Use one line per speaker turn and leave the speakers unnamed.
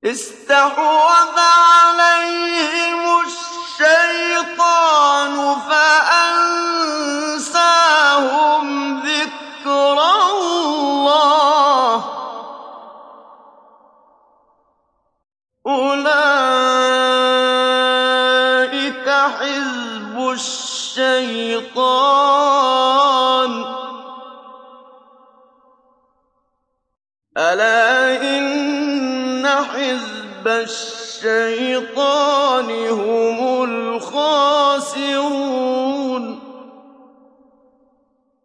اسْتَحْوَذَ عَلَيْهِمُ الشَّيْطَانُ فَأَنسَاهُمْ ذِكْرَ اللَّهِ ۚ أُولَٰئِكَ حِزْبُ الشَّيْطَانِ ۚ أَلَا إِنَّ حِزْبَ الشَّيْطَانِ هُمُ الْخَاسِرُونَ